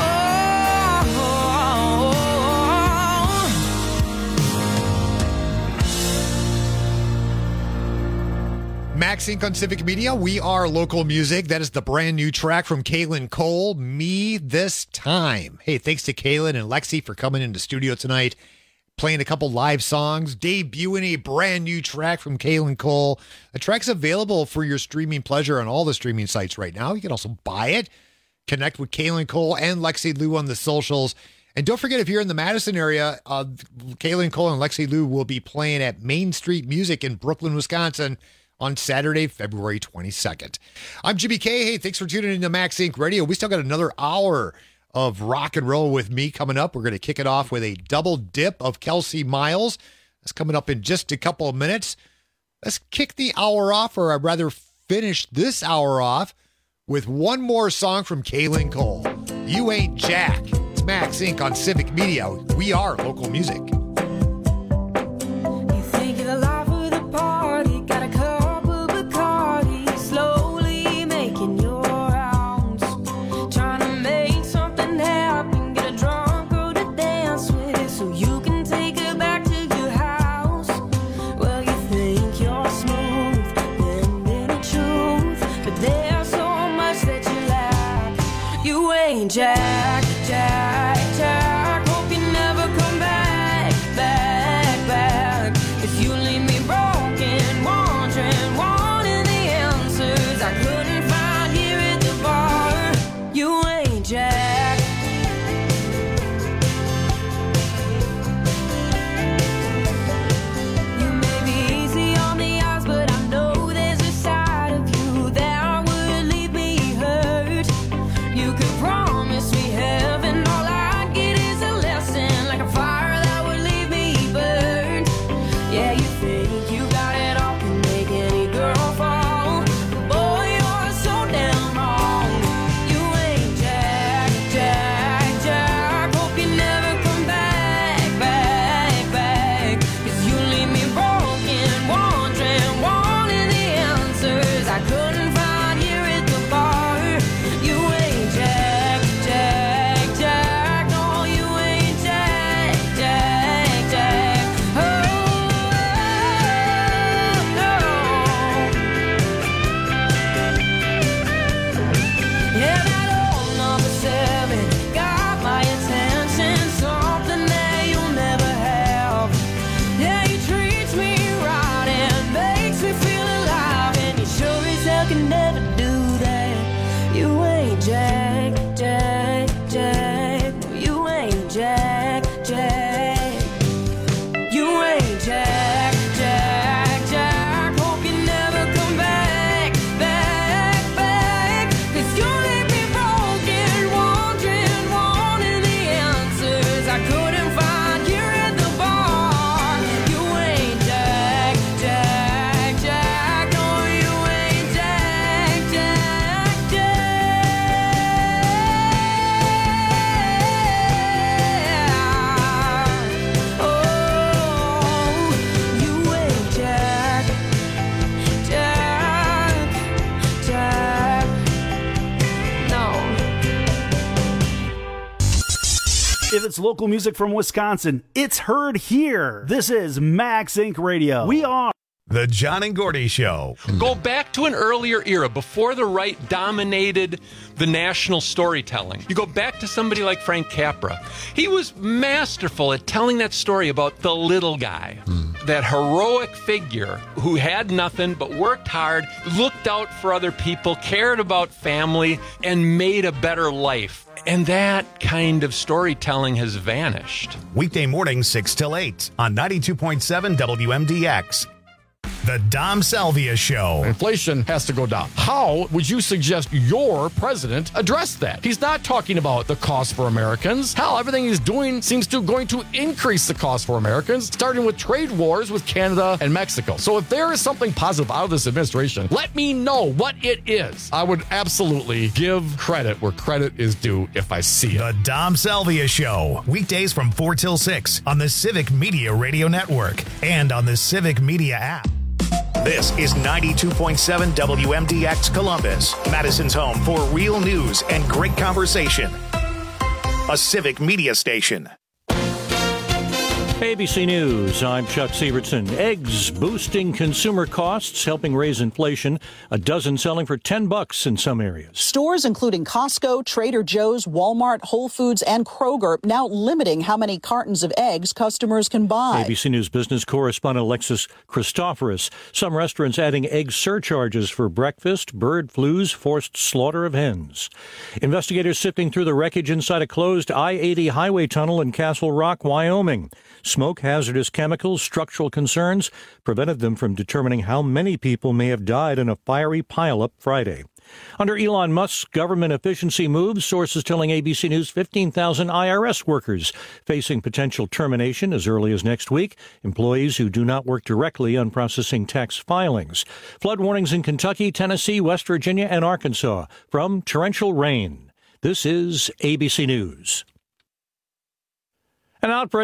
Max Inc on Civic Media. We are local music. That is the brand new track from Kaylin Cole, Me This Time. Hey, thanks to Kaylin and Lexi for coming into studio tonight, playing a couple live songs, debuting a brand new track from Kaylin Cole. The track's available for your streaming pleasure on all the streaming sites right now. You can also buy it. Connect with Kaylin Cole and Lexi Lou on the socials. And don't forget, if you're in the Madison area, uh, Kaylin Cole and Lexi Lou will be playing at Main Street Music in Brooklyn, Wisconsin on Saturday, February twenty-second. I'm Jimmy K. Hey, thanks for tuning in to Max Inc Radio. We still got another hour of rock and roll with me coming up. We're going to kick it off with a double dip of Kelsey Miles. That's coming up in just a couple of minutes. Let's kick the hour off, or I'd rather finish this hour off with one more song from Kaylin Cole. You Ain't Jack. It's Max Inc on Civic Media. We are local music. You think of the life of the party, got a cup of Bacardi, slowly making your rounds, trying to make something happen, get a drunk girl to dance with, so you can take her back to your house. Well, you think you're smooth, bending the truth, but there's so much that you lack. You ain't Jack, Jack, Jack. Hope you never come back, back, back. If you leave me broken, wandering, wanting the answers I couldn't find here at the bar. You ain't Jack. You may be easy on the eyes, but I know there's a side of you that would leave me hurt. You could promise me heaven. it's local music from Wisconsin. It's heard here. This is Max Inc Radio. We are The John and Gordy Show. Go back to an earlier era before the right dominated the national storytelling. You go back to somebody like Frank Capra. He was masterful at telling that story about the little guy, mm. that heroic figure who had nothing but worked hard, looked out for other people, cared about family, and made a better life. And that kind of storytelling has vanished. Weekday mornings, six till eight on ninety-two point seven W M D X. The Dom Salvia Show. Inflation has to go down. How would you suggest your president address that? He's not talking about the cost for Americans. Hell, everything he's doing seems to going to increase the cost for Americans, starting with trade wars with Canada and Mexico. So if there is something positive out of this administration, let me know what it is. I would absolutely give credit where credit is due if I see it. The Dom Salvia Show. Weekdays from four till six on the Civic Media Radio Network and on the Civic Media app. This is ninety-two point seven W M D X Columbus, Madison's home for real news and great conversation. A Civic Media station. A B C News, I'm Chuck Sievertson. Eggs boosting consumer costs, helping raise inflation. A dozen selling for ten bucks in some areas. Stores including Costco, Trader Joe's, Walmart, Whole Foods, and Kroger now limiting how many cartons of eggs customers can buy. A B C News business correspondent Alexis Christoforous. Some restaurants adding egg surcharges for breakfast, bird flus, forced slaughter of hens. Investigators sifting through the wreckage inside a closed I eighty highway tunnel in Castle Rock, Wyoming. Smoke, hazardous chemicals, structural concerns prevented them from determining how many people may have died in a fiery pileup Friday. Under Elon Musk's government efficiency moves, sources telling A B C News fifteen thousand I R S workers facing potential termination as early as next week, employees who do not work directly on processing tax filings. Flood warnings in Kentucky, Tennessee, West Virginia, and Arkansas from torrential rain. This is A B C News. An outbreak